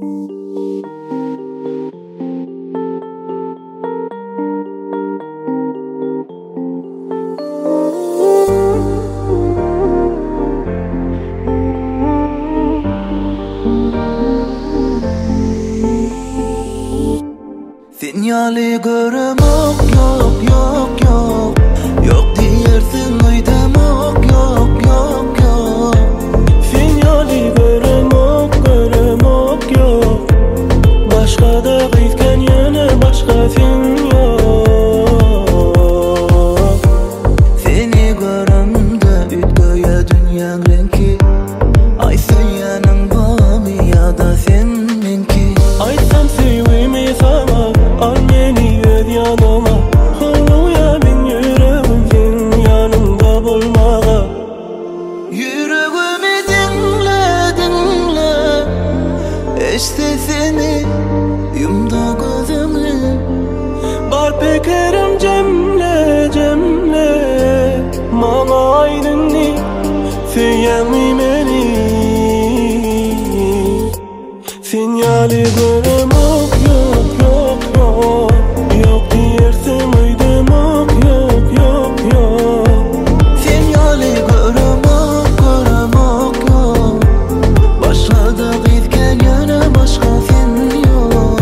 Sinyali görem yok yok yok yok. Yok diyersin uydum yok yok yok yok. Sinyali görem yok yok. Başka da gitken yana başka sen yok. Seni göremde ütköye dünyanın renki. Ay yanın bağımı ya da seninki. Aytsam sevimi sana, al beni öz yanıma. Oluya ben yüreğim sen yanımda bulmağa. Yüreğimi dinle dinle. İşte seni yumda gözümü. Bar pekerim cemle cemle. Mana aydınni seyemi beni. Sinyali görem yok yok yok. Yok diyersin uydum yok yok yok. Sinyali görem yok yok. Başka da gitken yana başka sen yok.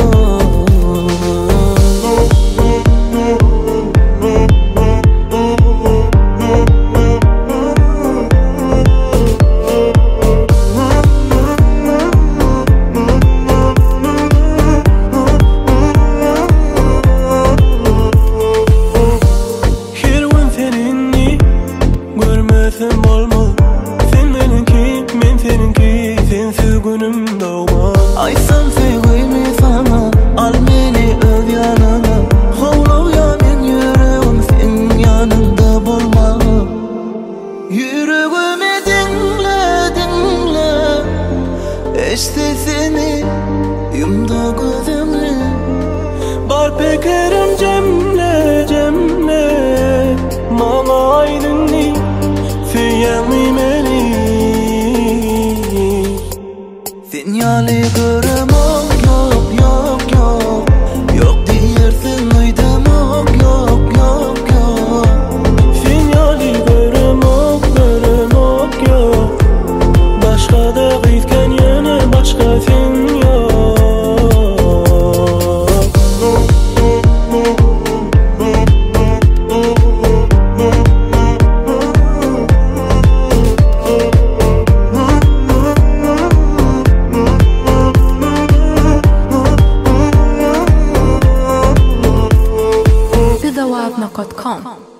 Görmezsem olmaz. Sen benimki, ben seninki. Sensiz günüm doğmaz. Aytsam sevgimi sana, al beni öz yanına. Oluya ben yüreğim sen yanımda bulma. Yüreğimi dinle dinle. İşte seni yumda gözümü. Bar pekerim cemle cemle. Mana aydınni seyemi beni. Sinyali görem yok yok yok. Yok diyersin uydum yok yok yok. Sinyali görem yok yok. Başka da gitken yana başka sen yok. Bidawab.com